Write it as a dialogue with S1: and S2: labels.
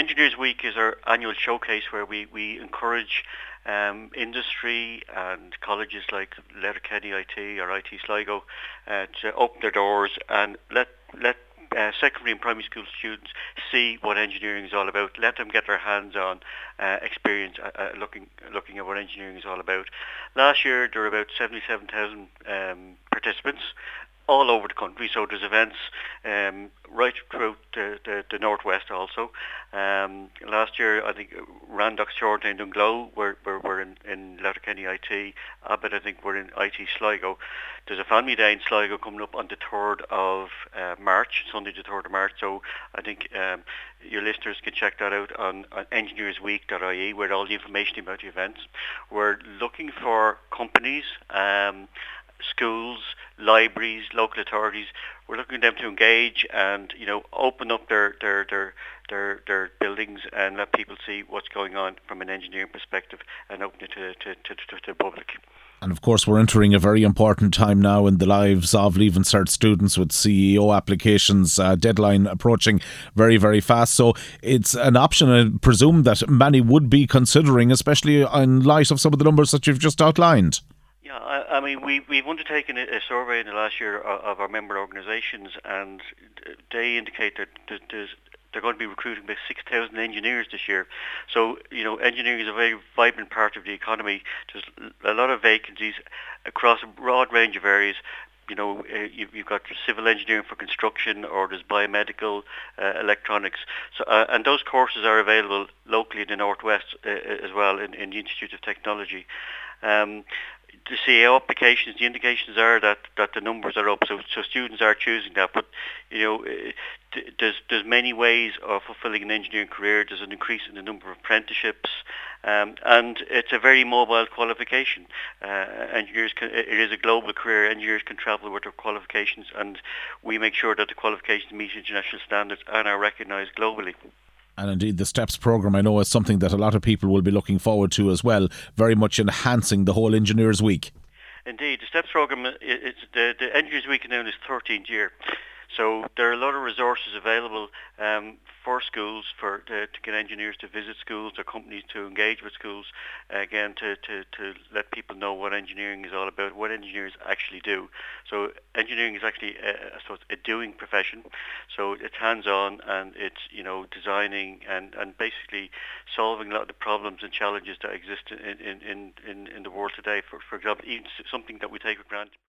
S1: Engineers Week is our annual showcase where we encourage industry and colleges like Letterkenny IT or IT Sligo to open their doors and let secondary and primary school students see what engineering is all about. Let them get their hands on experience looking at what engineering is all about. Last year there were about 77,000 participants all over the country. So there's events right throughout the northwest also. Last year, I think Randox Shortline and Dunglow were in Letterkenny IT. Abbott, I think, were in IT Sligo. There's a family day in Sligo coming up on the 3rd of March, Sunday the 3rd of March. So I think your listeners can check that out on engineersweek.ie, where all the information about the events. We're looking for companies, schools, libraries, local authorities. We're looking at them to engage and open up their buildings and let people see what's going on from an engineering perspective and open it to the public.
S2: And of course, we're entering a very important time now in the lives of Leaving Cert students with CEO applications deadline approaching very, very fast. So it's an option, I presume, that many would be considering, especially in light of some of the numbers that you've just outlined.
S1: Yeah, I mean, we've undertaken a survey in the last year of our member organisations, and they indicate that they're going to be recruiting about 6,000 engineers this year. So, engineering is a very vibrant part of the economy. There's a lot of vacancies across a broad range of areas. You've got civil engineering for construction, or there's biomedical, electronics. So, and those courses are available locally in the northwest as well in the Institute of Technology. The CEO applications, the indications are that the numbers are up, so students are choosing that. But there's many ways of fulfilling an engineering career. There's an increase in the number of apprenticeships, and it's a very mobile qualification. It is a global career. Engineers can travel with their qualifications, and we make sure that the qualifications meet international standards and are recognised globally.
S2: And indeed, the STEPS programme, I know, is something that a lot of people will be looking forward to as well, very much enhancing the whole Engineers Week.
S1: Indeed, the STEPS programme, the Engineers Week is now in its 13th year. So there are a lot of resources available for schools to get engineers to visit schools or companies to engage with schools, again to let people know what engineering is all about, what engineers actually do. So engineering is actually a doing profession. So it's hands-on, and it's designing and basically solving a lot of the problems and challenges that exist in the world today. For example, even something that we take for granted.